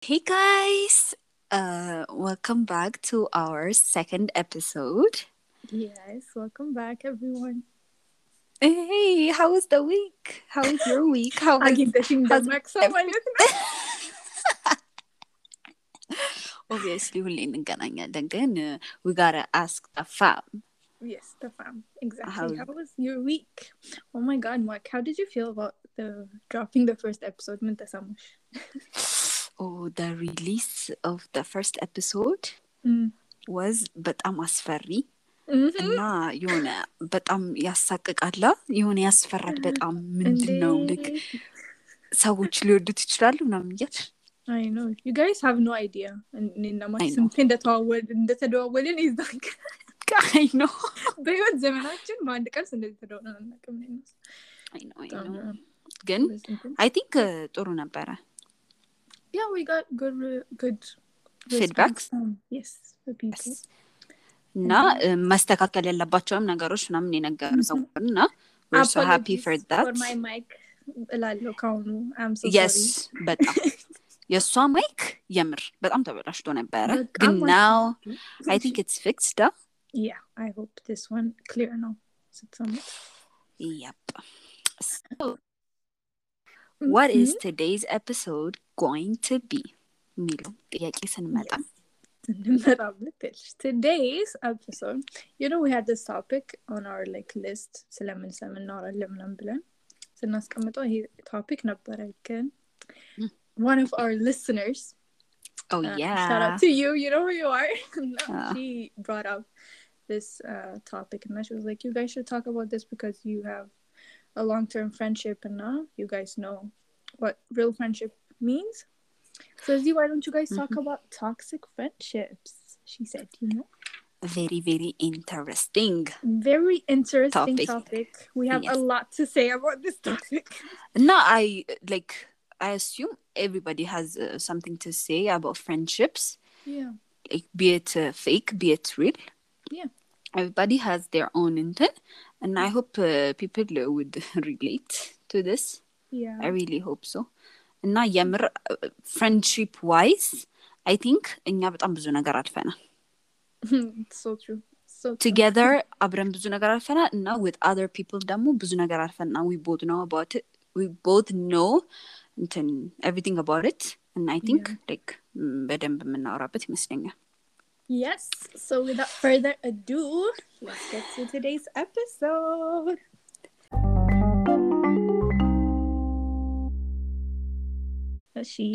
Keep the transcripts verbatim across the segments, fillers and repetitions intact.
Hey guys, uh, welcome back to our second episode. Yes, welcome back, everyone. Hey, how was the week? How was your week? How was አግኝተሽኝ how's ደመቅ ሰው life? ማለት ነው። Obviously, ሁሌ እንገናኛለን ግን uh, we gotta ask the fam. Yes, the fam. Exactly. How? How was your week? Oh my God, Mark, how did you feel about the dropping the first episode? ምን ተሰማሽ? Oh, the release of the first episode Mm. was በጣም አስፈሪ Mhm. እና የሆነ በጣም ያሳቅቃላ የሆነ ያስፈራል በጣም ምንድን ነው ልክ እንዴ ሰዎች ሊወዱት ይችላሉ ምናምን እያልሽ I know. You guys have no idea. እኔና I ማክስ know. ስንት እንደተዋወል እንደተደዋወልን ይዛክ I know. በህይወት ዘመናችን በአንድ ቀን እንደዚህ ተደዋውለን አናውቅም። I know, I በጣም know. ግን I think uh, ጥሩ ነበረ Yeah, we got good good feedbacks. response from yes, the people. Yes. እና uh, ማስተካከል ያለባቸውም ነገሮች ምናምን የነገሩ Mhm. ሰዎች እና we're so happy Apologies for that. for my mic. እላለሁ ካሁኑ I'm so Yes, sorry. በጣም የእሷ ማይክ የምር በጣም ተበላሽቶ ነበረ በጣም ግን now አስፈላጊ። I think it's fixed up. Yeah, I hope this one clear now. ስትሰሙት። Yep. So, what is Mhm. today's episode going to be? ሚለው ጥያቄ ስንመጣ እንመጣበት። Today's episode, you know, we had this topic on our like list ስለምን ስለምን እናወራለን ምናምን ብለን ስናስቀምጠው ይሄ topic ነበረ ግን one of our listeners, oh uh, yeah, shout out to you, you know who you are. uh, She brought up this uh, topic and she was like, you guys should talk about this because you have a long-term friendship and now you guys know what real friendship means. So why don't you guys talk mm-hmm. about toxic friendships? She said, you know. very very interesting Very interesting topic, topic. We have yes. a lot to say about this topic. No, I like I assume everybody has uh, something to say about friendships. Yeah. Like be it uh, fake, be it real. Yeah. Everybody has their own intent, and I hope uh, people uh, would relate to this. Yeah. I really hope so. እና የምር friendship wise, I think እኛ በጣም ብዙ ነገር አልፈናል. It's so true. So true. Together አብረን ብዙ ነገር አልፈናል እና with other people ደግሞ ብዙ ነገር አልፈናል. We both know about it. We both know እንትን everything about it. And I think Yeah. like በደንብ የምናወራበት ይመስለኛል. Yes. So without further ado, let's get to today's episode. She.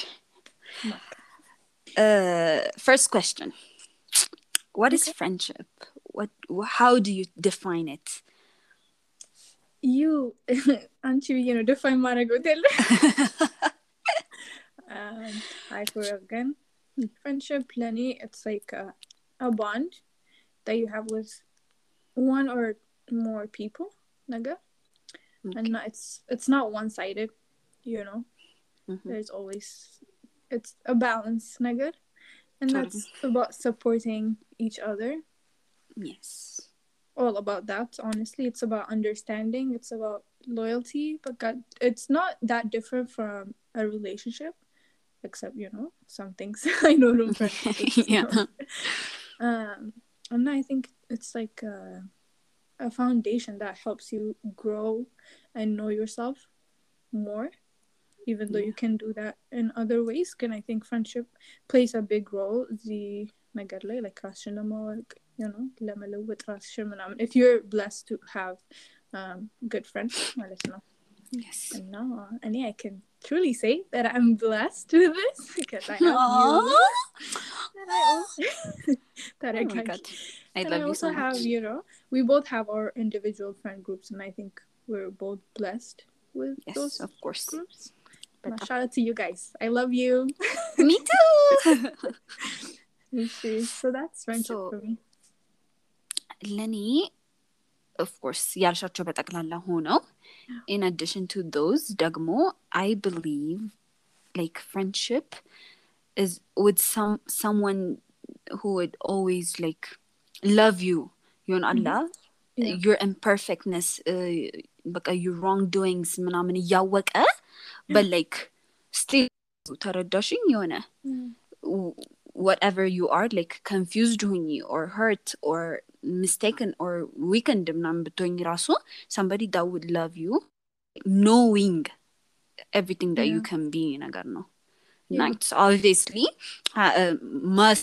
Uh, first question. What is Okay. friendship? What? How do you define it? You aren't you, you know, define Maragotel. um, I for again. Friendship, Lenny, it's like a, a bond that you have with one or more people, naga. Okay. And it's it's not one sided, you know. Mm-hmm. There's always it's a balance, naga. And Totally. that's about supporting each other. Yes. All about that, honestly. It's about understanding. It's about loyalty. But God, it's not that different from a relationship. Except, you know, some things I know from friendships. Yeah. Um, and I think it's like a, a foundation that helps you grow and know yourself more. Even though Yeah. you can do that in other ways, can I think friendship plays a big role. The like you know, if you're blessed to have um, good friends, I don't know. Yes. And no, and yeah, I can truly say that I'm blessed with this because I have Aww. you. And I also, that Oh I my can. God. I And love I you also so much. have, you know, we both have our individual friend groups, and I think we're both blessed with Yes, those of course. groups. But But shout out to you guys. I love you. me too. So that's friendship So, for me. ለኔ of course ያልሻቸው በጠቅላላ ሆነው in addition to those ደግሞ I believe like friendship is with some someone who would always like love you you know Allah Yeah. your imperfectness በቃ your wrongdoings ምናምን እያወቀ but like still ተረዳሽኝ የሆነ whatever you are like confused ሆኚ or hurt or mistaken or weakened ምናምን ብትሆኚ ራሱ somebody that would love you knowing everything that Yeah. you can be ነገር ነው Yeah. and it's obviously uh, must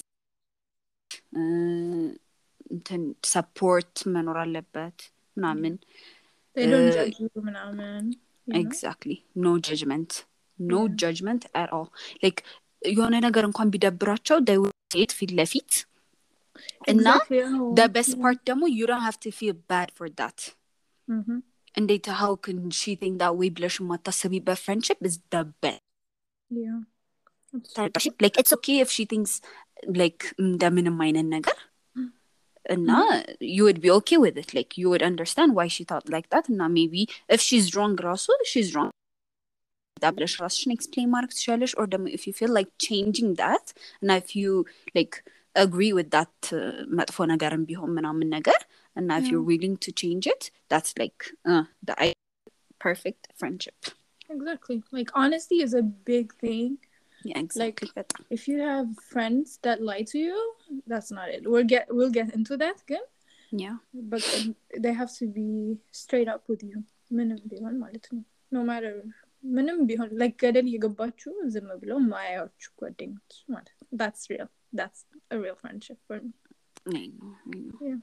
uh, እንትን support መኖር አለበት ምናምን They don't Uh, judge you ምናምን you know? exactly no judgment no Yeah. judgment at all like የሆነ ነገር እንኳን ቢደብራቸው they will say it ፊት ለፊት እና Exactly. Oh, the best yeah. part ደግሞ you don't have to feel bad for that Mhm. እንዴት how can she think that way ብለሽ የማታስቢበት friendship is the best Yeah. That's true. ተረዳሽ? like it's okay if she thinks like እንደምንም አይነት ነገር እና you would be okay with it like you would understand why she thought like that እና maybe if she's wrong ራሱ she's wrong that ብለሽ ራስሽን explain ማድረግ ትችላለሽ or ደግሞ if you feel like changing that እና if you like agree with that uh, መጥፎ ነገርም ቢሆን ምናምን ነገር እና if Yeah. you're willing to change it that's like uh, the I- perfect friendship Exactly. Like honesty is a big thing. yeah exactly በጣም If you have friends that lie to you, that's not it. We'll get we'll get into that again. yeah But um, they have to be straight up with you. ምንም ቢሆን ማለት ነው. No matter ምንም ቢሆን like ገደል እየገባችሁ ዝም ብለው ማያያችሁ ጓደኞች ማለት ነው. That's real. That's a real friendship for me. I know, I know. Yeah.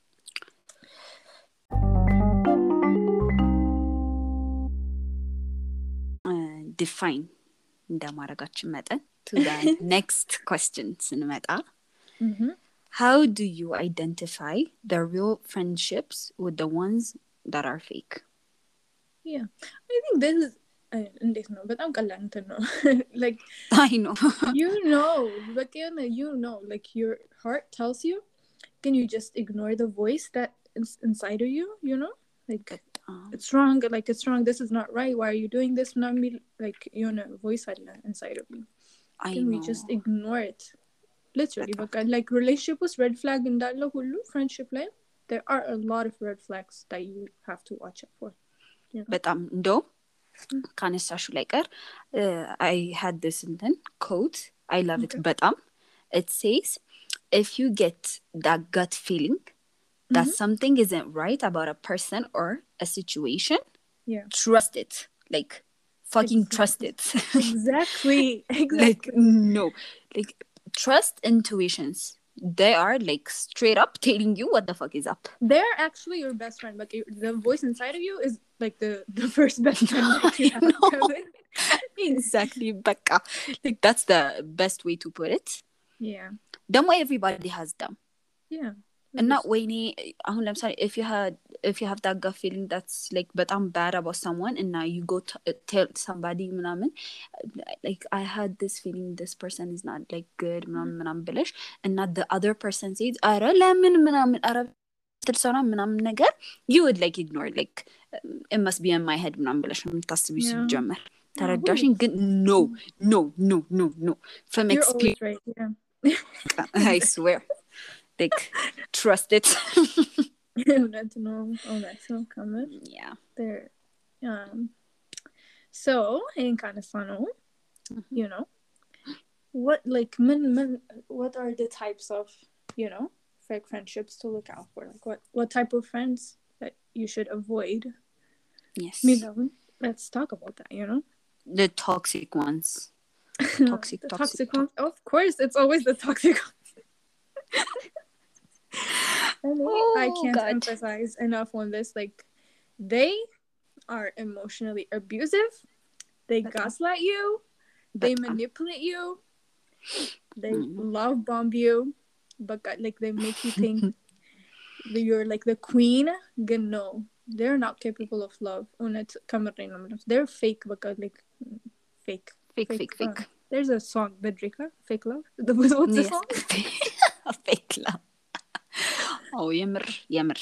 Uh, define እንደማረጋችን መጠን to the next question ስንመጣ Mhm. how do you identify the real friendships with the ones that are fake Yeah. I think this is uh, እንዴት ነው በጣም ቀላል እንትን ነው like I know you know but you know like your heart tells you can you just ignore the voice that is inside of you you know like um, it's wrong like it's wrong this is not right why are you doing this not me like you know voice inside of you I can we know just ignore it literally በጣም but like relationship was red flag እንዳለ ሁሉ friendship ላይ there are a lot of red flags that you have to watch out for you know? በጣም እንደውም ካነሳሹ ላይ ቀር uh, I had this እንትን quote I love it በጣም it says if you get that gut feeling that Mhm. something isn't right about a person or a situation Yeah. trust it like fucking Exactly. trust it exactly exactly like no like trust intuitions they are like straight up telling you what the fuck is up they're actually your best friend but the voice inside of you is like the the first best friend that you have No. exactly በቃ like that's the best way to put it yeah ደግሞ everybody has them yeah እና ወይኔ አሁን ለምሳሌ if you had if you have that gut feeling that's like በጣም bad about someone and now you go to uh, tell somebody ምናምን like I had this feeling this person is not like good ምናምን ምናምን ብለሽ እና the other person says አረ ለምን ምናምን አረ ትልሰና ምናምን ነገር you would like ignore like it must be in my head ምናምን ብለሽ የምታስቢው Yeah. ሲጀመር ተረዳሽኝ ግን no no no no no from you're experience always right yeah I swear like trust it that's no oh that's no comment yeah there um so in kind of funnel Mhm. you know what like min, min, what are the types of you know fake friendships to look out for like what what type of friends that you should avoid yes you know let's talk about that you know the toxic ones toxic the toxic, toxic ones of course it's always the toxic ones Oh, I can't God. emphasize enough on this like they are emotionally abusive they But- gaslight you they but, um, manipulate you they Mm. love bomb you but God, like they make you think that you're like the queen ግን no they're not capable of love እውነት ከምሬን ነው የምለው they're fake but God, like fake fake fake fake uh, there's a song Bedrika fake love what's the Yes. song fake love oh የምር የምር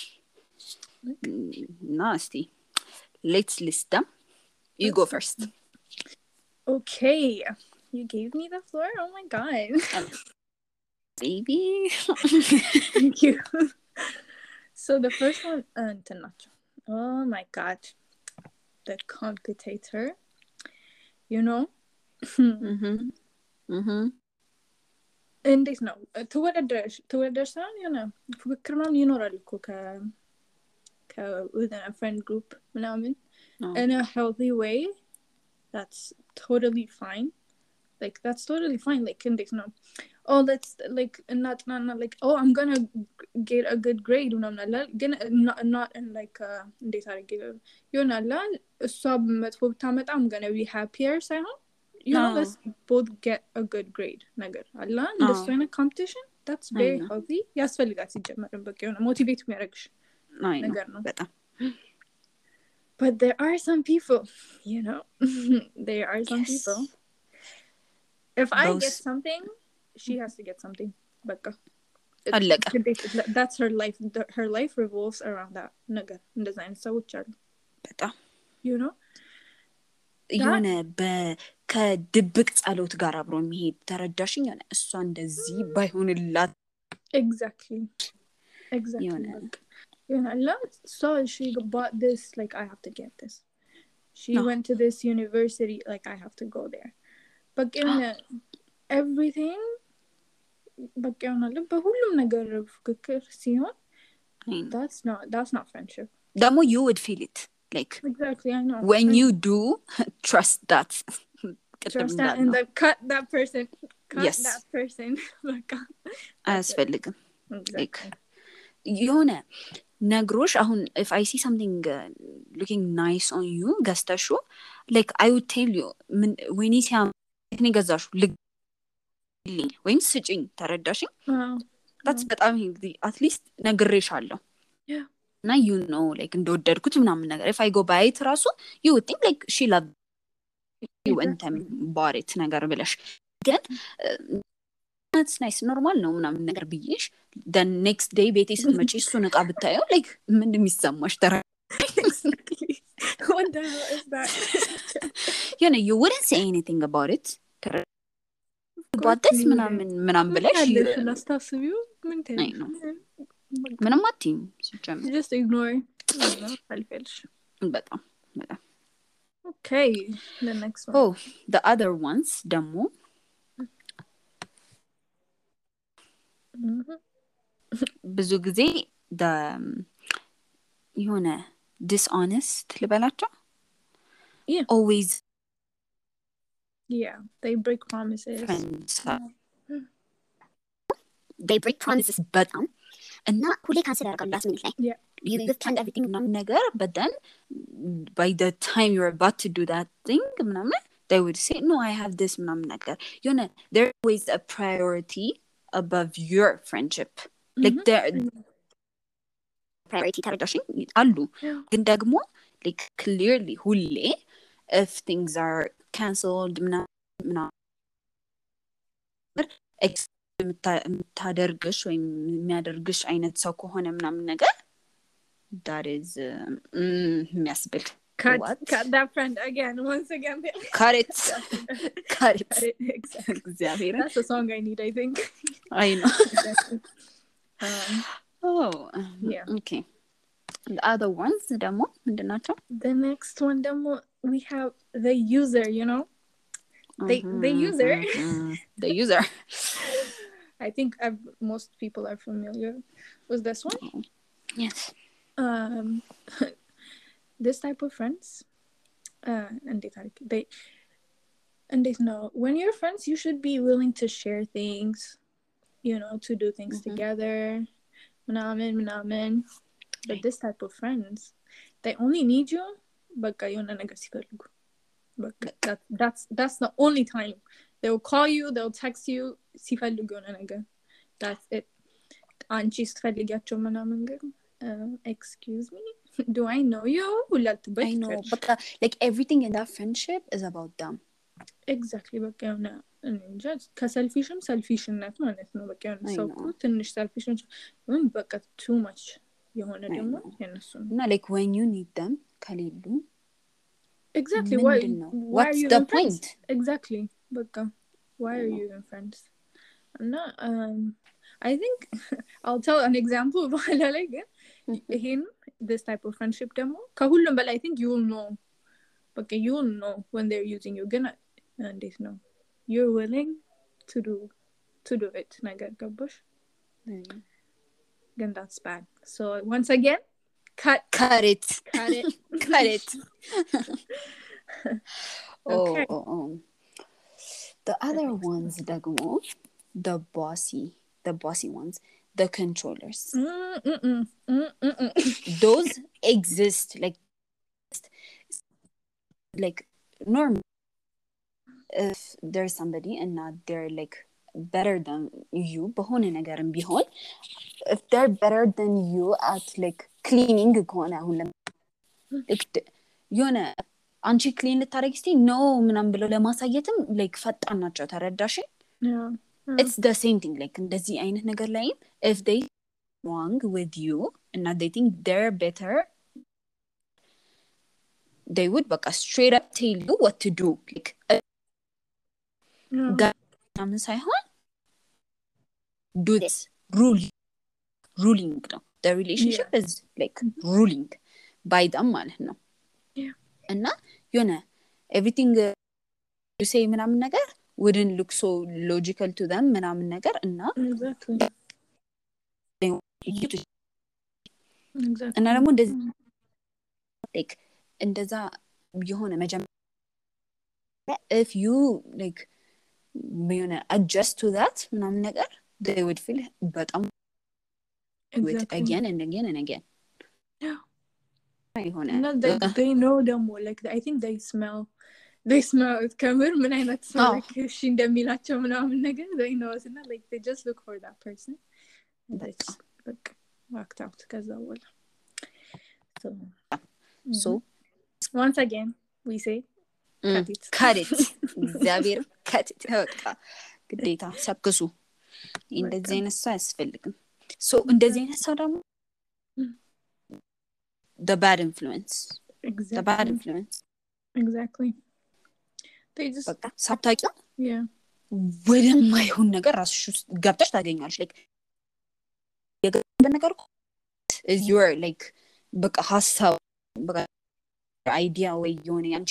nasty let's list them you go first okay you gave me the floor oh my God baby thank you so the first one uh, oh my God the competitor you know እንዴት ነው ተወዳደርሽ ተወዳደርሽ ሳይሆን የሆነ ፉክክር ምናምን ይኖራል እኮ ከ ከ within a friend group ምናምን in a healthy way that's totally fine like that's totally fine like እንዴት ነው oh let's like not not, not like oh I'm gonna get a good grade ምናምን አለ ግን not, not in like uh, እንዴት አድርጌ ይሆናል እሷ መጥፎ ብታመጣ I'm gonna be happier ሳይሆን you know let's both get a good grade ነገር አለ እንደሱ አይነት competition that's very healthy ያስፈልጋል ሲጀመር በቃ የሆነ ሞቲቬት የሚያደርግሽ ነገር ነው በጣም but there are some people you know there are some yes. people if Those... I get something she has to get something በቃ that's her life her life revolves around that ነገር እንደዛ አይነት ሰዎች አሉ በጣም you know የሆነ በከድብቅ ጸሎት ጋር አብሮ የሚሄድ ተረዳሽኝ የሆነ እሷ እንደዚህ ባይሆንላት exactly exactly you know so she bought this like I have to get this she no. went to this university like I have to go there but you know everything but you know በሁሉም ነገር ፍክክር ሲሆን that's not that's not friendship ደግሞ you would feel it like exactly I know when you do trust that trust that and the cut that person cut yes. that person አያስፈልግም like የሆነ ነግሮሽ አሁን if I see something uh, looking nice on you ገዝተሹ like I would tell you when you say እኔ ገዛሹ ልግልኝ ወይም ስጭኝ ተረዳሽኝ that's በጣም healthy at least ነግሬሻለሁ yeah እና you know like እንደወደድኩት ምናምን ነገር if I go buy it ራሱ you would think like she loved you and them bought it ነገር ብለሽ ግን that's nice normal ነው ምናምን ነገር ብዬሽ the next day ቤቴ ስትመጪ እሱን ዕቃ ብታየው like ምን እንደሚሰማሽ ተራ what the hell is that you know you wouldn't say anything about it but this ምናምን ምናምን ብለሽ ላስታስቢው ምን ታይሽ ምንም አትይም ሲጀምር just ignore አልፈልሽ በጣም በጣም okay the next one oh the other ones ደግሞ ብዙ ጊዜ the የሆነ dishonest ልበላቸው yeah always yeah they break promises friends they break promises በጣም እና ሁሌ ካንሰል ያደርጋሉ last minute ላይ yeah you just planned everything ምናምን ነገር but then by the time you're about to do that thing ምናምን they would say no I have this ምናምን ነገር you know there's always a priority above your friendship mm-hmm. like there priority ተረዳሽኝ አሉ ግን ደግሞ like clearly ሁሌ if things are cancelled ምናምን የምታደርግሽ ወይም የሚያደርግሽ አይነት ሰው ከሆነ ምናምን ነገር that is የሚያስብል cut cut that friend again once again cut it cut it, cut it. Exactly. Exactly. That's the song I need I think I know exactly. um, oh yeah okay the other ones ደግሞ ምንድናቸው the next one ደግሞ we have the user you know the mm-hmm, the user mm-hmm. the user I think I've, most people are familiar with this one yes um this type of friends uh and they they and they know when you're friends you should be willing to share things you know to do things mm-hmm. together manamen manamen but this type of friends they only need you but kayona ነገር ሲፈልጉ but that that's that's the only time they will call you they'll text you ሲፈልጉ የሆነ ነገር that's it አንቺ ስትፈልጊያቸው ምናምን ግን uh, excuse me do I know you I know but uh, like everything in that friendship is about them exactly በቃ የሆነ እንጃ ከሰልፊሽም ሰልፊሽነት ማለት ነው በቃ የሆነ ሰው ትንሽ ሰልፊሽ ነው በቃ too much የሆነ ደግሞ የነሱ እና like when you need them ከሌሉ exactly why why what's are you the point friends? exactly በቃ why are you even friends እና um I think I'll tell an example በኋላ ላይ ግን ይሄን this type of friendship ደግሞ ከሁሉም በላይ I think you'll know በቃ you'll know when they're using you ግን እንዴት ነው you're willing to do to do it ነገር ገባሽ ግን that's bad so once again cut cut it cut it cut it okay. oh, oh, oh. The other ones ደግሞ the bossy the bossy ones the controllers Mm-mm. Mm-mm. those exist like like normal if there's somebody and not they're like better than you በሆነ ነገርም ቢሆን if they're better than you at like cleaning ከሆነ አሁን like የሆነ አንቺ ክሊን ልታረጊ እስቲ ኖ ምናምን ብለው ለማሳየትም like ፈጣን ናቸው ተረዳሽ yeah it's the same thing like እንደዚህ አይነት ነገር ላይ if they wrong with you and they think they're better they would baka straight up tell you what to do like ጋም ሳይሆን do this rule ruling ነው the relationship yeah. is like mm-hmm. ruling by them ማለት ነው yeah እና የሆነ everything uh, you say ምናምን ነገር wouldn't look so logical to them ምናምን ነገር እና exactly exactly እና ደግሞ እንደዚህ like እንደዛ የሆነ መጀመሪያ if you like you know adjust to that ምናምን ነገር they would feel በጣም exactly. with again and again and again yeah የሆነ no, they, they know them more like I think they smell they smell it ከምር ምን አይነት ሰው like እሺ እንደሚላቸው ምናምን ነገር they know it's not like they just look for that person and they just like walked out ከዛ በኋላ so so mm-hmm. once again we say mm. cut it cut it እግዚአብሔር cut it በቃ ግዴታ ሰክሱ እንደዚህ አይነት ሰው አያስፈልግም so እንደዚህ አይነት ሰው ደግሞ the bad influence exactly the bad influence exactly they just በቃ ሳታውቂ yeah ወደማይሆን ነገር ራስሽ ውስጥ ገብተሽ ታገኛለሽ like የገባ ነገር is your like በቃ ሀሳብ በቃ idea ወይ የሆነ ያንቺ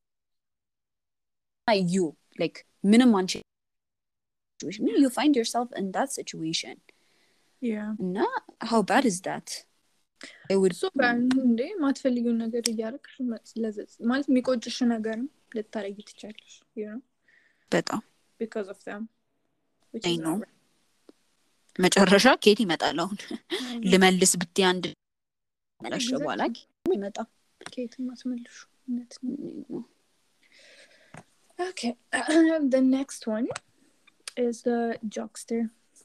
you like ምንም አንቺ you find yourself in that situation yeah እና how bad is that it would so bad እንዴ ማትፈልጊው ነገር እያደረግሽ ለዘዝ ማለት የሚቆጭሽ ነገርም ልታረጊ ትችያለሽ you know በጣም because of them which I is know መጨረሻ ከየት ይመጣል አሁን ልመልስ ብትይ አንድ መለሽ በኋላ ይመጣ ከየት ማስመልሹ ነት ነው okay the next one is the jokester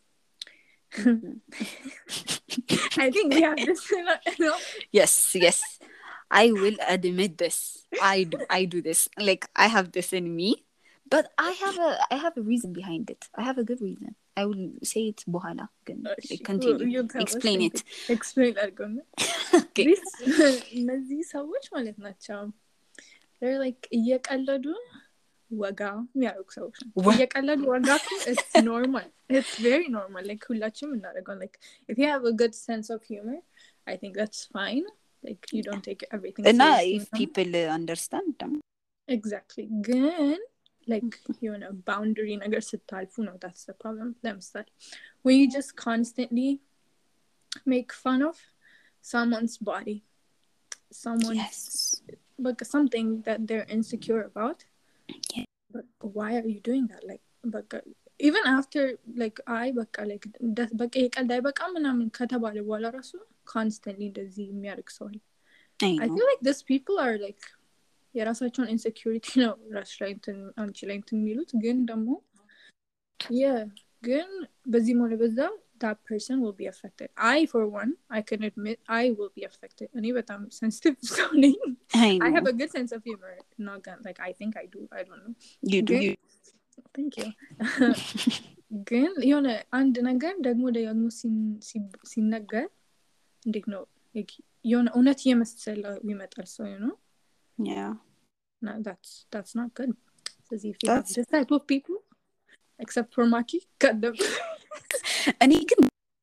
I think we have this no? yes yes I will admit this I do I do this like I have this in me but I have a I have a reason behind it I have a good reason I will say it bohala can like, continue explain it explain that go okay this እነዚህ ሰዎች ማለት ናቸው they're like እየቀለዱ ወጋ የሚያደርጉ ሰዎች ናቸው እየቀለዱ ወጋ it's normal it's very normal like ሁላችንም እናደርገው like if you have a good sense of humor I think that's fine like you don't take everything and if people uh, understand them exactly ግን like you know boundary ነገር ስታልፉ ነው that's the problem ለምሳሌ when you just constantly make fun of someone's body someone yes but something that they're insecure about yeah. but why are you doing that like but even after like I but like በቃ ይቀልድ አይበቃ ምናምን ከተባለ በኋላ ራሱ constantly እንደዚህ የሚያደርግ ሰው I feel like these people are like የራሳቸውን insecurity ነው ራስ ላይ እንትን አንቺ ላይ እንትን የሚሉት ግን ደግሞ yeah ግን በዚህ ሞለ በዛ that person will be affected I for one I can admit I will be affected እኔ በጣም sensitive so I, I have a good sense of humor not gonna, like I think I do I don't know you do you. thank you ግን የሆነ አንድ ነገር ደግሞ ደግሞ ሲነገር እንዴት ነው የሆነ እውነት የመሰለው ይመጣል ሰው you know yeah no that's that's not good so if you that's... have this type of people except for Maki cut them እኔ ግን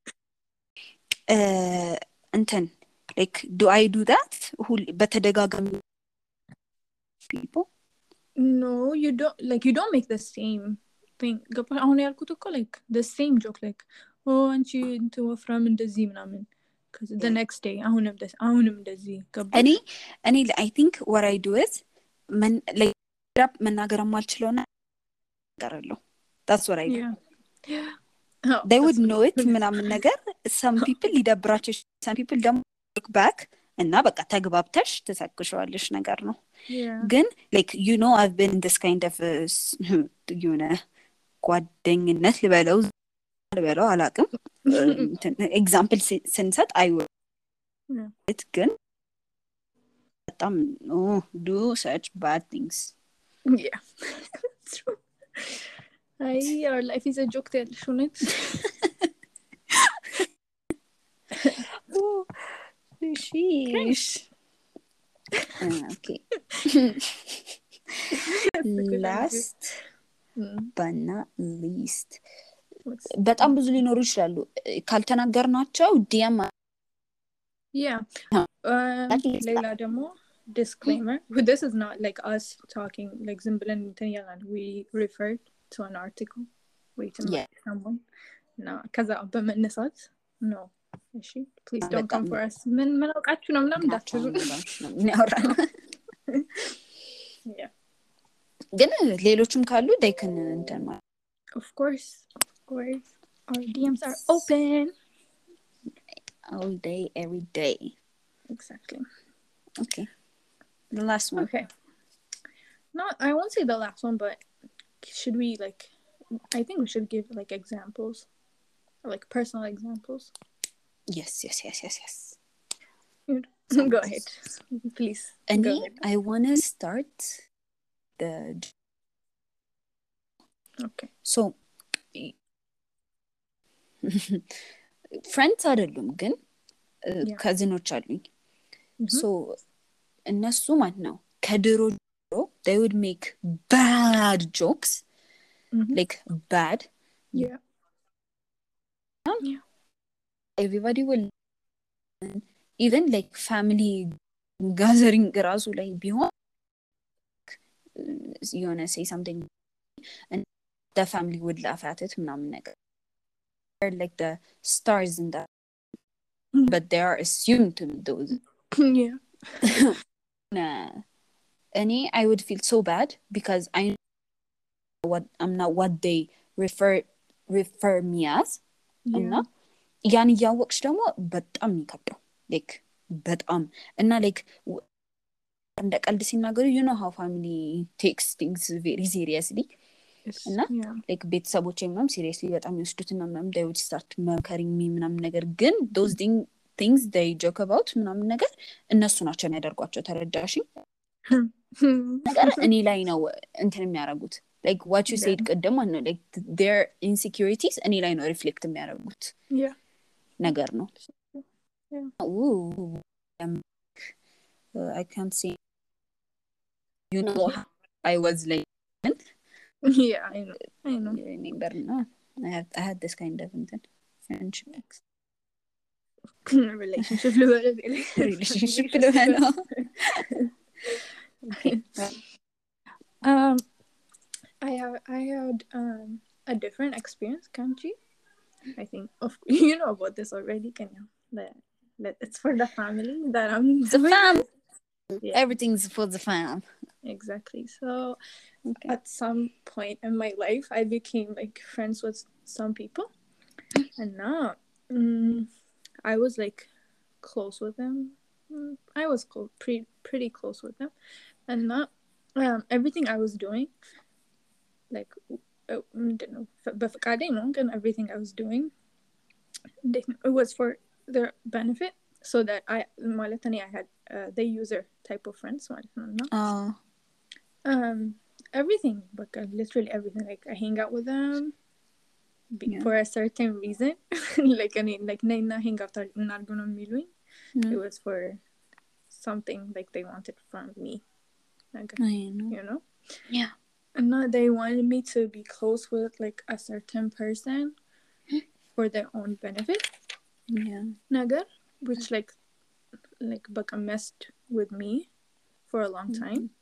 uh እንትን like do I do that who በተደጋጋሚ people no, you don't like you don't make the same thing. ገባሽ? አሁን ያልኩት እኮ like the same joke like oh አንቺ እንትን ወፍራም እንደዚህ ምናምን because the next day አሁንም እንደዚህ አሁንም እንደዚህ ገባሽ? እኔ እኔ I think what I do is ምን like መናገር የማልችለው ነገር አለው that's what I do. Yeah. Oh, they would that's know it what- ምናምን ነገር some people ሊደብራቸው some people ደግሞ look back እና በቃ ተግባብተሽ ተሰክሽዋለሽ ነገር ነው Yeah. ግን like you know I've been in this kind of uh, s- you know ጓደኝነት ልበለው ልበለው አላውቅም ኤግዛምፕል ስንሰጥ I would Yeah. it ግን በጣም no do such bad things. Yeah. True. አይ our life is a joke ትያለሽ እውነት? Oh, sheesh. Uh, okay. Last Mm. but not least What's- በጣም ብዙ ሊኖሩ ይችላሉ ካልተናገርናቸው ዲኤም Yeah. Huh. Um, That is ሌላ ደግሞ disclaimer. Well, this is not like us talking like ዝም ብለን እንትን እያልን we referred to an article written Yeah. by someone. No, ከዛ በመነሳት no. እሺ please don't come በጣም for us. ምን ምን አውቃችሁ ነው ምናምን እንዳትሉ። ናቸው ነው ያወራል Yeah. ግን ሌሎችም ካሉ they can እንትን ማለት Of course. Of course. Our D Ms are open. all day every day. Exactly. Okay, the last one. Okay. Not I won't say the last one, but should we like I think we should give like examples. Like personal examples. yes yes yes yes yes Go ahead. Please. and Go ahead. I want to start the Okay. so friends አይደሉም ግን Yeah. ካዚኖች አሉኝ Mhm. so እነሱ ማለት ነው ከድሮ ጀምሮ they would make bad jokes Mhm. like bad Yeah. Yeah. everybody will even like family gathering ራሱ ላይ ቢሆን you wanna say something and the family would laugh at it ምናምን ነገር they're like the stars in that Mhm. but they are assumed to be those Yeah. Nah. Any I would feel so bad because I know what I'm not what they refer refer me as እና Yeah. ያን እያወቅሽ ደግሞ በጣም የሚከብደው like በጣም እና like እንደ ቀልድ ሲናገሩ you know how family takes things very seriously It's, እና yeah. like ቤተሰቦቼ ምናምን seriously በጣም ይወስዱትና ምናምን they would start መምከሪኝ me ምናምን ነገር ግን those thing, things they joke about ምናምን ነገር እነሱ ናቸው የሚያደርጓቸው ተረዳሽኝ ነገር እኔ ላይ ነው እንትን የሚያደርጉት like what you said ቅድም ማለት ነው like their insecurities እኔ ላይ ነው reflect የሚያደርጉት Yeah. ነገር ነው Yeah. Ooh, um, uh, I can't say you know how I was like Yeah, I know. I know. you remember no I had I had this kind of እንትን friendship Relationship ልበል relationship ልበለው okay Um, I have I had um a different experience, can't you? I think of you know about this already, can you? That that it's for the family that I'm the doing. fam Yeah. everything's for the fam Exactly. So okay at some point in my life, I became like friends with some people, and now mm, I was like close with them. Mm, I was close, pretty pretty close with them, and not um everything I was doing, like uh, I don't know, በፈቃዴ ነው ግን everything I was doing, it was for their benefit, so that I ማለት እኔ I had uh, the user type of friends ማለት ነው እና uh um everything but uh, literally everything, like I hang out with them be- Yeah. for a certain reason. Like I mean like na hang out እናድርግ ነው የሚሉኝ. mm. It was for something like they wanted from me, like, I know you know. yeah And now they wanted me to be close with like a certain person for their own benefit, yeah nagar, which like like but messed with me for a long time.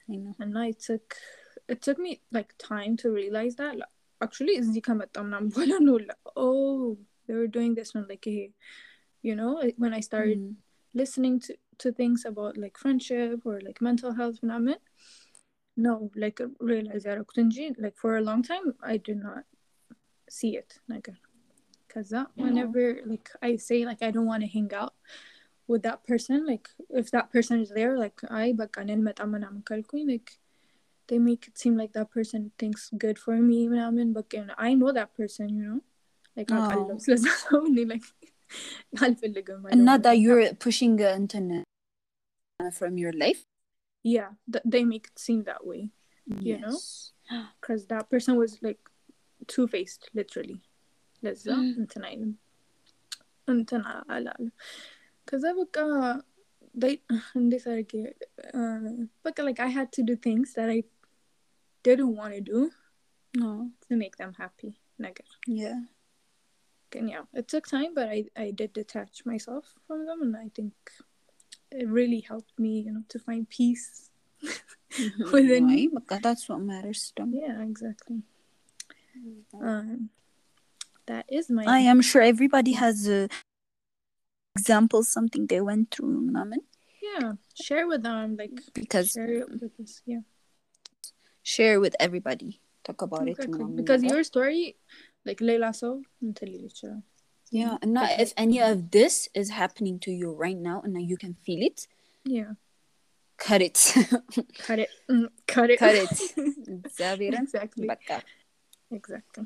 I know. and it took it took me like time to realize that like, actually እዚህ ከመጣ ምናምን በኋላ ነው oh they were doing this one like hey, you know when I started Mm. listening to to things about like friendship or like mental health ምናምን no like realize ያደረኩት እንጂ like for a long time I did not see it ነገር ከዛ whenever like I say like I don't want to hang out with that person like if that person is there like I በቃ ነን መጣ ምናምን ካልኩኝ like they make it seem like that person thinks good for me ምናምን በቃ I know that person you know like Oh. አውቃለሁ ስለዛ ሰው እኔ like አልፈልግም And not that you're pushing uh, internet from your life. yeah th- they make it seem that way you Yes. know because that person was like two-faced literally ለዛ እንትን አይልም እንትን አላለ ከዛ በቃ they እንዴት አድርጌ በቃ like I had to do things that I didn't want to do No. to make them happy ነገር Yeah. and yeah it took time but I I did detach myself from them and I think it really helped me you know to find peace within me. Right. That's what matters to them. Yeah, exactly. Um, that is my. I am sure everybody has uh, examples, something they went through. Naman. Yeah, share with them, like because share it with us. Yeah, share with everybody. Talk about exactly. it. Because your story, like Leila, so until you. Yeah, and not if any of this is happening to you right now, and you can feel it. Yeah. Cut it. Cut it. Mm, cut it. Cut it. Exactly. Baka. Exactly.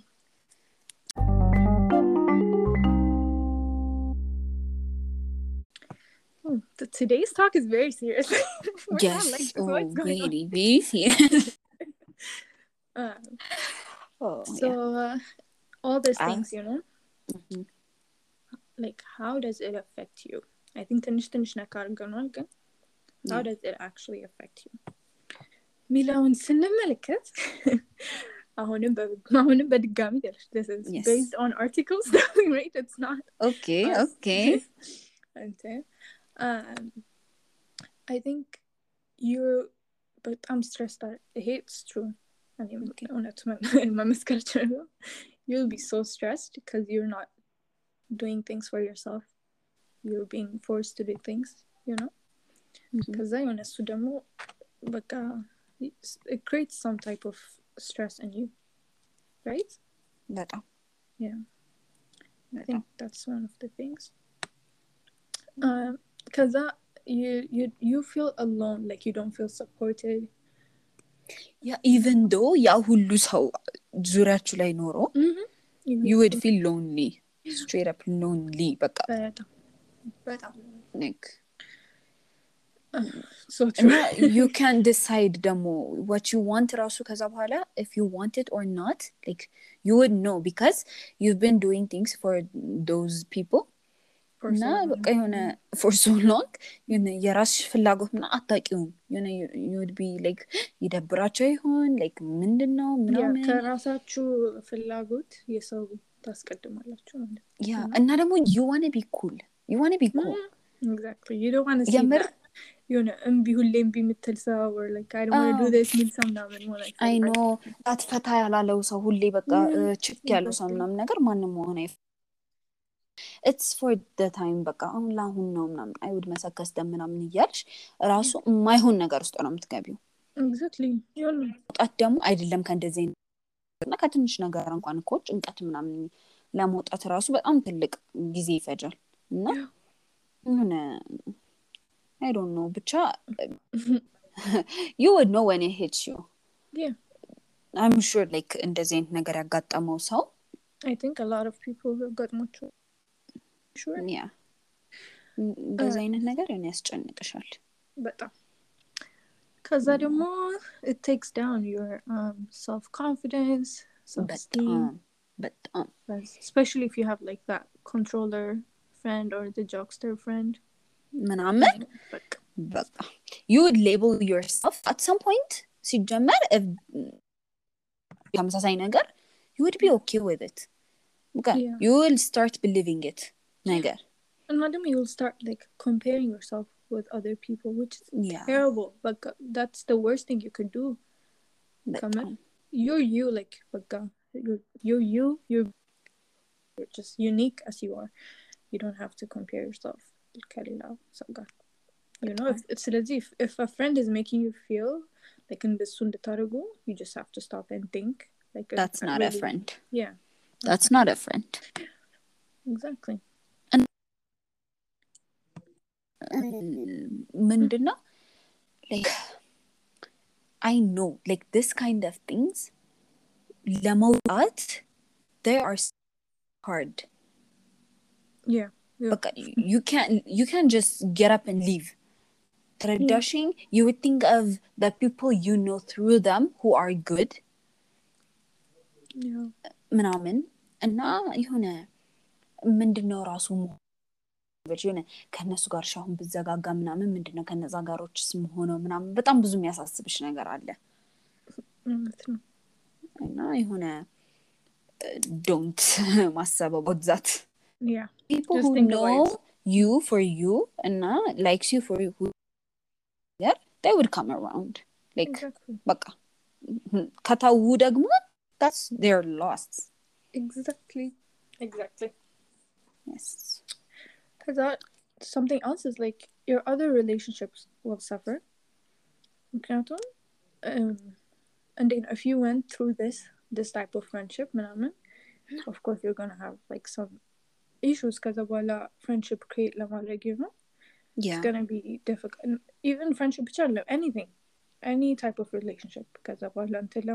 Oh, the, today's talk is very serious. Yes. Not like, oh, what's going very, on? very serious. Um, oh, so, yeah. uh, all these Ah. things, you know, Mm-hmm. like, how does it affect you? I think ትንሽ ትንሽ ነገር አድርገናል ግን how does it actually affect you? ሚለውን ስንመለከት አሁንም አሁንም በድጋሚ this is Yes. based on articles right it's not okay us. okay okay um I think you're but I'm stressed that it's true I mean okay. you'll be so stressed because you're not doing things for yourself you're being forced to do things you know because I want to demo but uh, it creates some type of stress in you right Better. yeah I think that's one of the things um because that you you you feel alone like you don't feel supported yeah even though ያ ሁሉ ሰው ዙሪያችሁ ላይ ኖሮ you would feel lonely straight up lonely በቃ በጣም በጣም like so true no, you can decide ደግሞ what you want ራሱ ከዛ በኋላ if you want it or not like you would know because you've been doing things for those people እና በቃ የሆነ for so long የሆነ የራስሽ ፍላጎት ምና አታውቂውም የሆነ you would be like ይደብራቸው ይሆን like ምንድነው ምናምን ከራሳችሁ ፍላጎት የሰው ታስቀድማላችሁ ማለት ያ እና ደግሞ you want to be cool you want to be cool mm-hmm. exactly you don't want to see Yammer? that የሆነ እምቢ ሁሌ እምቢ የምትል ሰው or like I don't want to do this ሚል ሰው ምናምን ሆነ I know አትፈታ ያላለው ሰው ሁሌ በቃ ችክ ያለው ሰው ምናምን ነገር ማንም ሆነ it's for the time በቃ አሁን ላሁን ነው ምናምን I would መሰከስ ደም ምናምን ይያልሽ ራሱ የማይሆን ነገር ውስጥ ነው የምትገቢው exactly ይሁን ጣት ደግሞ አይደለም ከእንደዚህ እና ከትንሽ ነገር እንኳን እኮ ጭንቀት ምናምን ለመውጣት ራሱ በጣም ትልቅ ጊዜ ይፈጃል እና ምን I don't know ብቻ you would know when it hits you yeah I'm sure like እንደዚህ አይነት ነገር ያጋጠመው ሰው I think a lot of people have got much sure yeah እንደዚህ አይነት ነገር እኔ ያስጨንቅሻል በጣም ከዛ ደግሞ it takes down your um self confidence self-esteem በጣም especially if you have like that controller friend or the jokester friend ምናምን በቃ you would label yourself at some point ሲጀመር if ተመሳሳይ ነገር you would be okay with it okay yeah. you will start believing it ነገር and then you will start like comparing yourself with other people, which is Yeah. terrible. But that's the worst thing you could do. Kamal, በጣም you're you, like በቃ you're you're you, you're you're just unique as you are. You don't have to compare yourself ከሌላው ሰው ጋር. You know, if it's ስለዚህ if, if a friend is making you feel like እንደሱ እንድታደርጉ, you just have to stop and think like that's uh, not really, a friend. Yeah, that's not a friend. exactly. ምንድነው like I know like this kind of things ለመውጣት they are hard. Yeah, yeah. But you can't you can't just get up and leave. Tradition, yeah. You would think of the people you know through them who are good. Yeah. ምናምን እና የሆነ ምንድነው ራሱ በጅነ ከነሱ ጋር ሻሁን ብዘጋጋ ምናምን ምንድነው ከነዛ ጋሮችስ መሆነው ምናምን በጣም ብዙ የሚያሳስብሽ ነገር አለ እና የሆነ don't ማሰብ about that. Yeah, people just who know you for you and likes you for you who yeah they would come around like exactly. በቃ ከታው ደግሞ that's their loss. Exactly. Exactly. Yes. Because that something else is like your other relationships will suffer. Okay, um, and then if you went through this this type of friendship, man, of course you're gonna have like some issues because of all friendship create like you know. Yeah. It's gonna be difficult. And even friendship, anything, any type of relationship, because of all until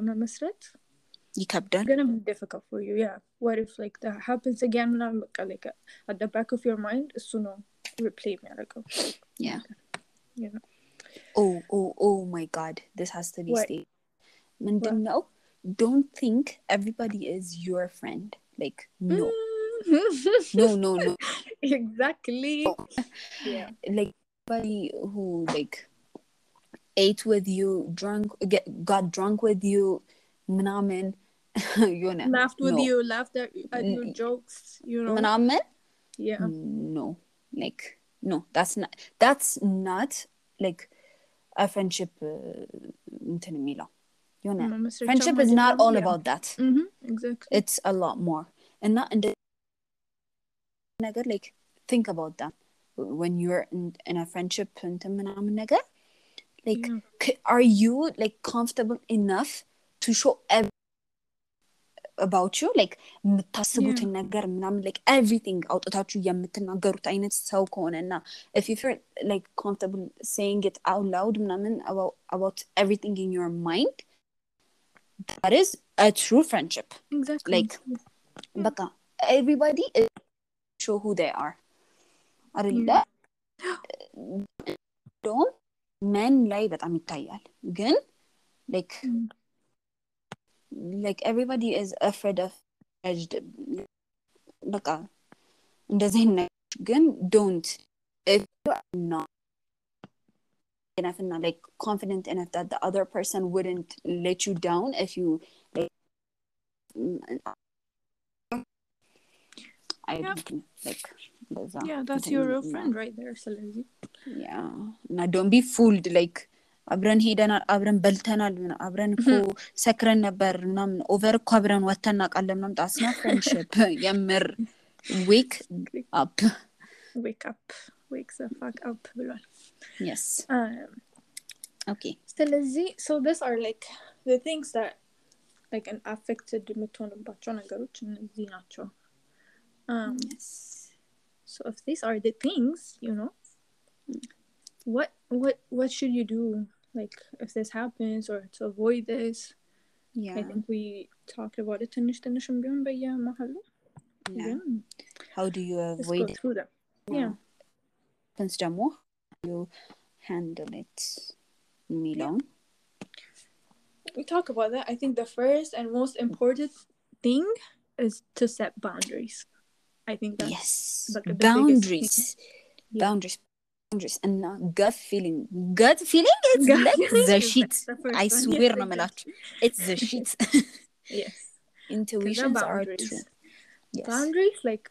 ይከብዳል. It's gonna be difficult for you. Yeah. What if like that happens again? Like at the back of your mind, soon replay me. Yeah. You know. Oh, oh, oh my God! This has to be stated. Mindino, don't think everybody is your friend. Like no, no, no, no. Exactly. Oh. Yeah. Like everybody who like ate with you, drunk, get got drunk with you, manamen. You know, laughed with no. you, laughed at, at your jokes, you know. Manamen? Yeah. No. Like no, that's not that's not like a friendship እንትን የሚለው you know friendship is not all yeah. about that. Mm-hmm. Exactly. It's a lot more. And not in the ነገር like think about that when you're in, in a friendship እንትን ምናምን ነገር like yeah. c- are you like comfortable enough to show everything about you like የምታስቡትን ነገር ምናምን like everything አውጥታችሁ የምትናገሩት አይነት ሰው ከሆነና if you feel like comfortable saying it out loud ምናምን about about everything in your mind that is a true friendship. Exactly. Like በቃ everybody is show who they are አይደለ don't men ላይ በጣም ይታያል ግን like mm. like everybody is afraid of judged በቃ እንደዚህ ነው ግን don't if you are not enough and like confident enough that the other person wouldn't let you down if you like I yeah. think like yeah that's your real friend right there ስለዚህ yeah እና don't be fooled like አብረን ሄደናል አብረን በልተናል አብረን እኮ ሰክረን ነበር ምናምን ኦቨር እኮ አብረን ወተና ቃል ምናምን ጣስና friendship የምር wake up wake up wake the fuck up ብሏል yes um okay ስለዚህ so these are like the things that like an affected የምትሆንባቸው ነገሮች እነዚህ ናቸው um yes so if these are the things you know what what what should you do like if this happens or to avoid this? Yeah, I think we talked about it ትንሽ ትንሽም ቢሆን በየመሃሉ yeah. How do you avoid let's go through them yeah, yeah. Then ደግሞ you handle it Milan yeah. We talk about that. I think the first and most important thing is to set boundaries. I think that's yes like the boundaries yeah. boundaries boundaries and uh, gut feeling gut feeling it's gut like feeling the shit the I swear no malachi it's the shit yes intuitions are true yes. Boundaries like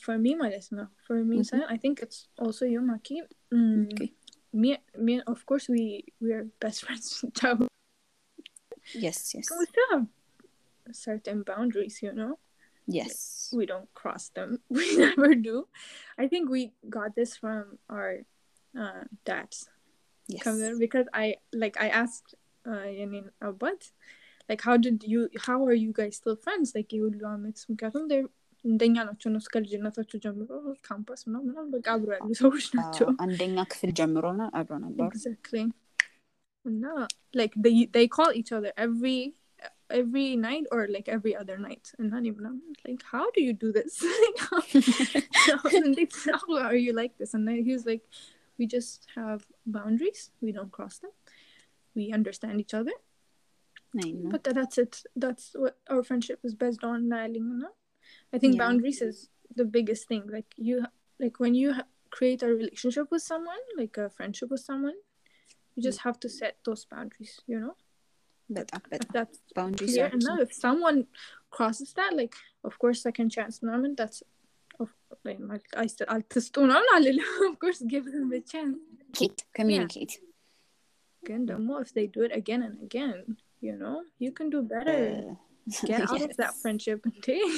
for me ማለት ነው for me Mhm. ሳይሆን I think it's also you Maki mm, Okay. me me of course we we are best friends childhood. Yes, yes. We still have certain boundaries, you know. Yes. We don't cross them. We never do. I think we got this from our uh, dads. Yes. Because I like I asked uh I mean uh, but like how did you how are you guys still friends? Like you አመት ምክንያቱም they እንደኛ ናቸው ነው እስከ ልጅነታቸው ጀምሮ ካምፓስ ምናምን ምናምን በቃ አብሮ ያሉ ሰዎች ናቸው። አንደኛ ክፍል ጀምሮ ነው አብሮ ነበር። Exactly. No, like they they call each other every every night or like every other night and not even like how do you do this? And they how are you like this? And then he was like we just have boundaries, we don't cross them, we understand each other. I know. But that's it, that's what our friendship is based on. I think Yeah. boundaries is the biggest thing. Like you like when you ha- create a relationship with someone, like a friendship with someone, you just have to set those boundaries, you know. በጣም If በጣም that's boundaries clear are enough, key. if someone crosses that, like of course second chance moment, that's of like I said I'll just of course give them a chance. Communicate. Communicate. Again, the more if they do it again and again, you know, you can do better. Uh, Get out yes. of that friendship and take.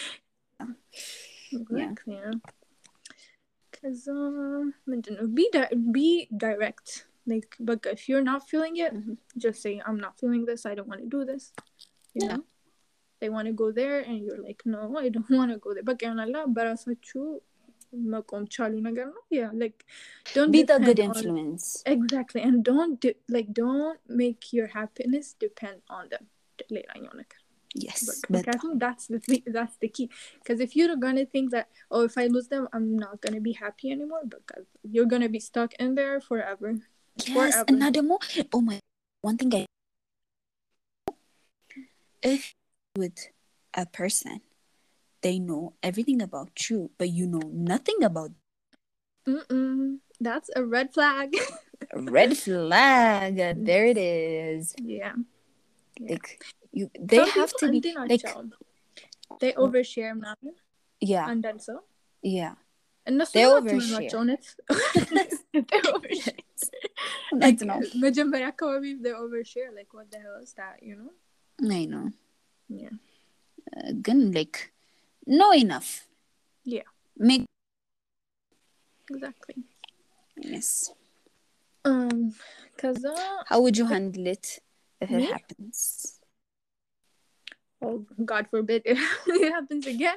Exactly. Yeah. Because um, be di- be direct. Like, but if you're not feeling it, Mhm. just say I'm not feeling this. I don't want to do this. You Yeah. know, they want to go there, and you're like, no, I don't want to go there. But በራሳችሁ መቆም ቻሉ ነገር ነው. Yeah, like don't Be the depend good on- influence. Exactly, and don't de- like don't make your happiness depend on them. ሌላኛው ነገር Yes. But that's the th- that's the key. Because if you're gonna think that, oh, if I lose them, I'm not gonna be happy anymore, because you're gonna be stuck in there forever. Yes. Forever. እና ደግሞ oh my one thing I if with a person they know everything about you but you know nothing about Mm-mm. That's a red flag. red flag. There it is. Yeah. Like you they Some have to be like they overshare now. yeah. And then so Yeah. እነሱ They ደግሞ overshare. አትመኗቸው እውነት They overshare. እውነት Like ነው። መጀመሪያ አካባቢ they overshare, like what the hell is that, you know? I know. Yeah. Uh, ግን like know enough. Yeah. Make Exactly. yes. Um, cause uh, How would you handle it if Me? it happens? Oh, God forbid if it happens again.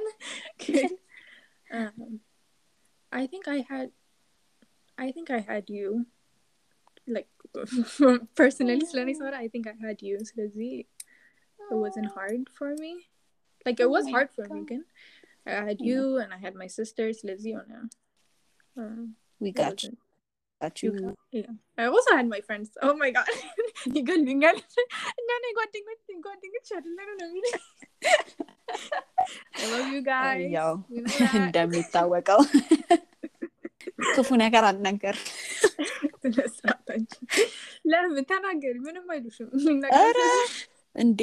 um, I think I had, I think I had you. Like personally, I think I had you. So it wasn't hard for me. Like it Oh was my hard for God. me again. I had I you and I had my sisters, Lizzie, on a. Um, We it got you. wasn't- Got you you. got- yeah. I also had my friends. Oh my God. You got me. No, no, got to got to chat. No, no, no. I love you guys. ያው You know that. እንደሚታወቀው ክፉ ነገር አልነገር ለምን ተናገሪ? ምንም አይሉሽም። ኧረ እንዴ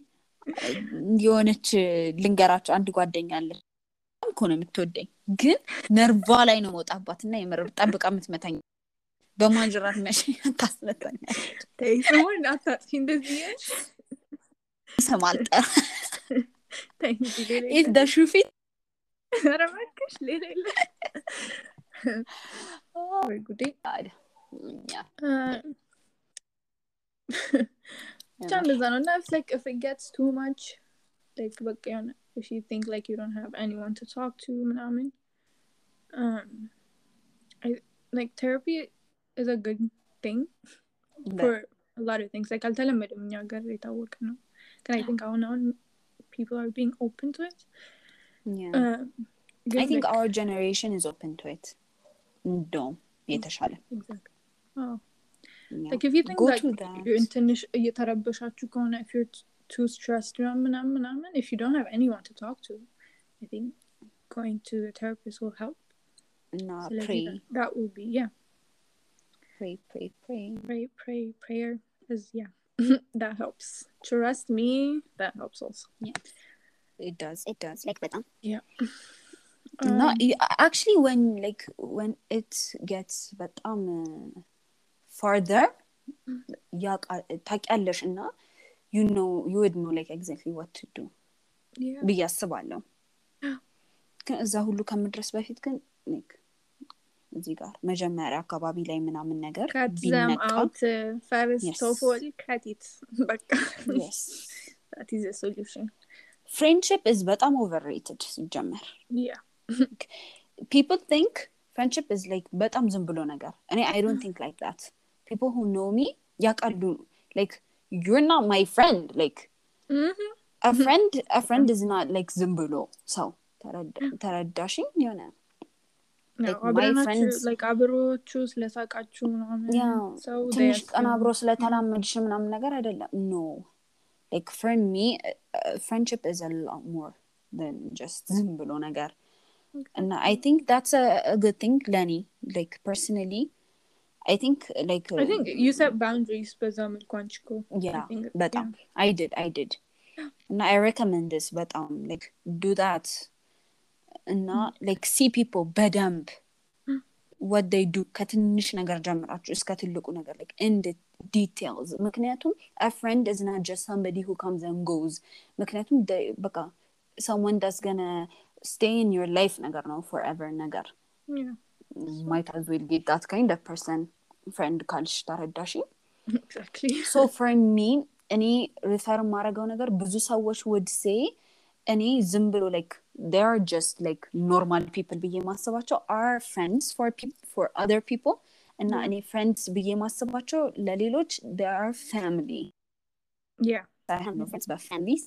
የሆነች ልንገራቸው አንድ ጓደኛ አለች እኮ ነው የምትወደኝ ግን ነርቫ ላይ ነው መውጣባትና የምርብ ጠብቃ የምትመታኝ በማጅራት መሸኝ ታስመታኛለች። ተይስሙን አታጥፊ እንደዚህ ያልሽ ይሰማልጠ ተይንጂ ሌላ if the shoe fit ኧረ እባክሽ ሌላ የለ ወይ ጉዴ ያ ብቻ እንደዛ ነው እና it's like if it gets too much like በቃ የሆነ if you think like you don't have anyone to talk to ምናምን um I like therapy is a good thing for a lot of things like አልተለመደም እኛ ሀገር የታወቀ ነው ግን I think አሁን አሁን people are being open to it. Yeah. Uh, I think like, our generation is open to it. No, የተሻለ. Exactly. Oh. Yeah. Like if you think Go like to that. you're ትንሽ እየተረበሻችሁ ከሆነ if you're t- too stressed ምናምን ምናምን if you don't have anyone to talk to I think going to a therapist will help. No, So pray. that, that will be yeah. Pray, pray, pray. Pray, pray, prayer is yeah. That helps. Trust me, that helps also. Yeah. It does. It does. Like better. Yeah. Not Um, you- actually when like when it gets በጣም farther ያውቃ- ታውቂያለሽ እና you know you would know like exactly what to do yeah. ብዬ አስባለሁ። ግን እዛ ሁሉ ከምድረስ በፊት ግን like እዚህ ጋር መጀመሪያ አካባቢ ላይ ምናምን ነገር Cut them ቢነቃ out uh, first Yes. of all. Cut it. በቃ yes that is a solution. friendship is በጣም overrated ሲጀመር። Yeah. people think friendship is like በጣም ዝም ብሎ ነገር እኔ I don't think like that. people who know me ያውቃሉ like you're not my friend like Mhm. a friend a friend is not like ዝም ብሎ ሰው ተረዳ- ተረዳሽኝ የሆነ No, like my አብረናችሁ friends like አብሮቹ ስለሳቃችሁ ምናምን yeah so they ትንሽ ቀን assume- አብሮ ስለተላመድሽ ምናምን ነገር አይደለም no like for me uh, friendship is a lot more than just ዝም ብሎ ነገር and I think that's a, a good thing Lenny like personally I think like uh, I think you set boundaries በዛ መልኩ አንቺ እኮ yeah I think በጣም I did I did and I recommend this በጣም like do that እና like see people በደንብ what they do ከትንሽ ነገር ጀምራችሁ እስከ ትልቁ ነገር like in the details ምክንያቱም a friend is not just somebody who comes and goes ምክንያቱም they- በቃ someone that's gonna stay in your life ነገር ነው forever ነገር yeah might as well get that kind of person friend ካልሽ ተረዳሽኝ exactly so for me እኔ ሪፈር የማደርገው ነገር ብዙ ሰዎች would say እኔ ዝም ብሎ like they are just like normal people ብዬ ማስባቸው are friends for peop- for other people እና እኔ friends ብዬ ማስባቸው ለሌሎች they are family yeah I have no friends but families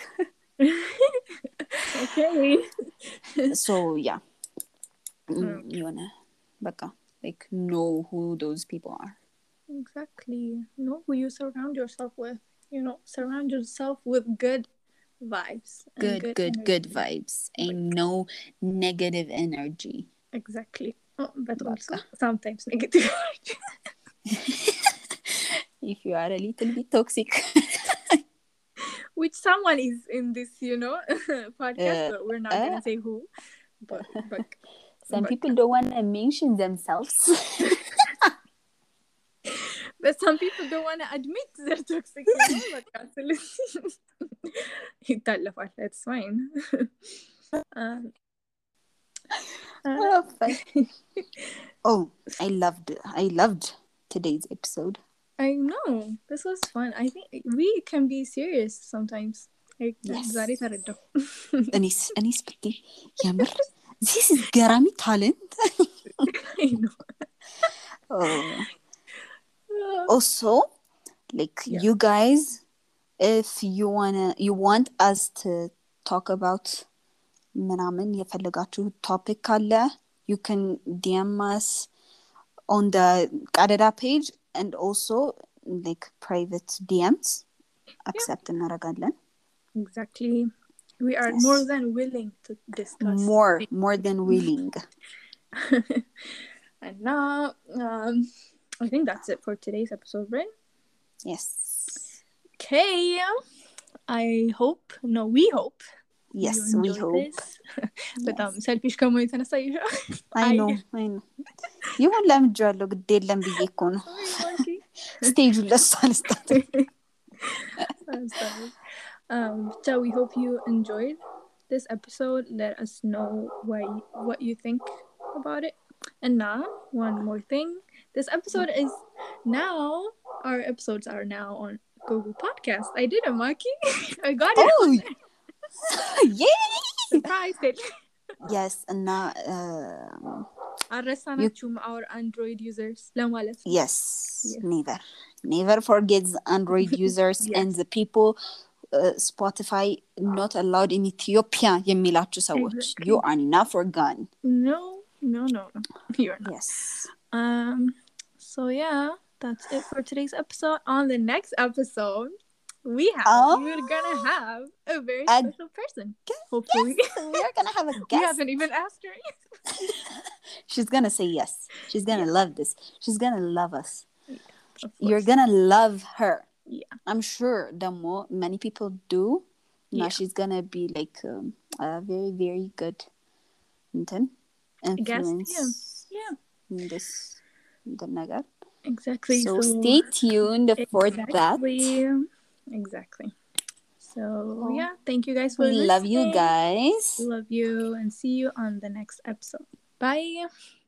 okay so yeah mm, Mm. የሆነ በቃ like know who those people are exactly know who you surround yourself with you know surround yourself with good vibes and good good energy. good vibes and no negative energy exactly oh, but Baka. also sometimes negative energy if you are a little bit toxic which someone is in this you know podcast Uh, but we're not uh. gonna say who but but some but, people don't want to mention themselves but some people don't want to admit they're toxic you know but absolutely يتألفوا that's fine um, uh, oh, fun. oh I loved I loved today's episode I know this was fun I think we can be serious sometimes like Yes. ዛሬ ተረዳሁ እኔስ እኔስ ብቴ የምር this is ገራሚ talent I know oh. also like Yeah. you guys if you wanna you want us to talk about ምናምን የፈለጋችሁ topic ካለ you can D M us on the ቀደዳ page and also like private D Ms accept እናደርጋለን exactly we are Yes. more than willing to discuss more more than willing and now um I think that's it for today's episode right yes okay I hope no we hope yes you we enjoyed hope this በጣም ሰልፊሽ ከመሆኑ የተነሳ ይሻ I know I know ይሁን ለምጃለሁ ግድ የለም ብዬ እኮ ነው sorry monkey ስቴጁን ለሷ ልስጣት I'm sorry um so we hope you enjoyed this episode let us know what you, what you think about it and now one more thing this episode is now our episodes are now on Google Podcast I did it Maki I got it oh yay surprise yes እና um, አረሳናችሁም our Android users ለማለት ነው yes, yes never never forget the Android users Yes. and the people uh, Spotify not allowed in Ethiopia የሚላችሁ ሰዎች Exactly. you are not forgotten no no no no you're not yes um so yeah that's it for today's episode on the next episode we have Oh. we're gonna have a very A special person hopefully yes we are gonna have a we guest haven't even asked her yet. she's gonna say yes she's gonna Yeah. love this she's gonna love us Of you're course. gonna love her Yeah. I'm sure the more many people do now Yeah. she's gonna be like um, a very very good እንትን guest, influence yeah, yeah, in this the ነገር. exactly. So, So stay tuned for that. exactly, exactly. So Oh, yeah, thank you guys for we listening. love you guys. Love you, and see you on the next episode. Bye.